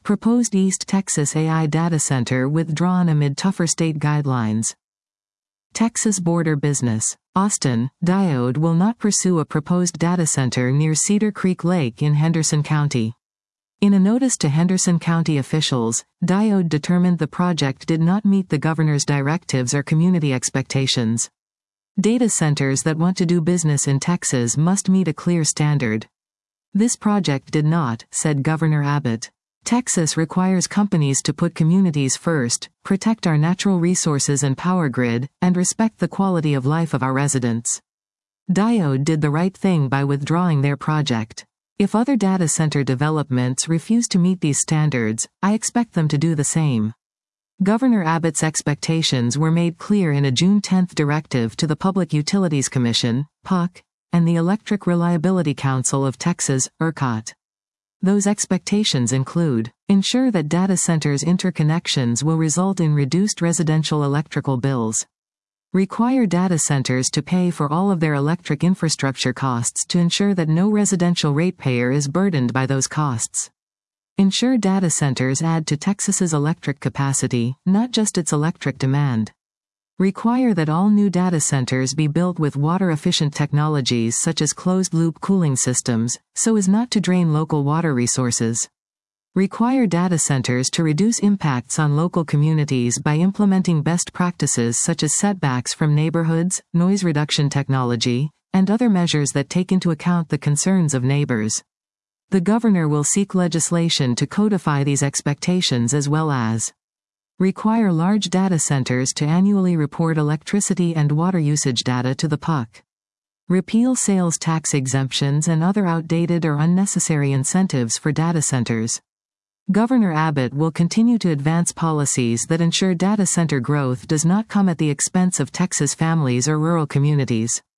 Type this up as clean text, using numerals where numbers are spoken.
Proposed East Texas AI data center withdrawn amid tougher state guidelines. Texas border business. Austin, Diode will not pursue a proposed data center near Cedar Creek Lake in Henderson County. In a notice to Henderson County officials, Diode determined the project did not meet the governor's directives or community expectations. Data centers that want to do business in Texas must meet a clear standard. This project did not, said Governor Abbott. Texas requires companies to put communities first, protect our natural resources and power grid, and respect the quality of life of our residents. Diode did the right thing by withdrawing their project. If other data center developments refuse to meet these standards, I expect them to do the same. Governor Abbott's expectations were made clear in a June 10 directive to the Public Utilities Commission, PUC, and the Electric Reliability Council of Texas, ERCOT. Those expectations include: ensure that data centers' interconnections will result in reduced residential electrical bills. Require data centers to pay for all of their electric infrastructure costs to ensure that no residential ratepayer is burdened by those costs. Ensure data centers add to Texas's electric capacity, not just its electric demand. Require that all new data centers be built with water-efficient technologies such as closed-loop cooling systems, so as not to drain local water resources. Require data centers to reduce impacts on local communities by implementing best practices such as setbacks from neighborhoods, noise reduction technology, and other measures that take into account the concerns of neighbors. The governor will seek legislation to codify these expectations as well as require large data centers to annually report electricity and water usage data to the PUC. Repeal sales tax exemptions and other outdated or unnecessary incentives for data centers. Governor Abbott will continue to advance policies that ensure data center growth does not come at the expense of Texas families or rural communities.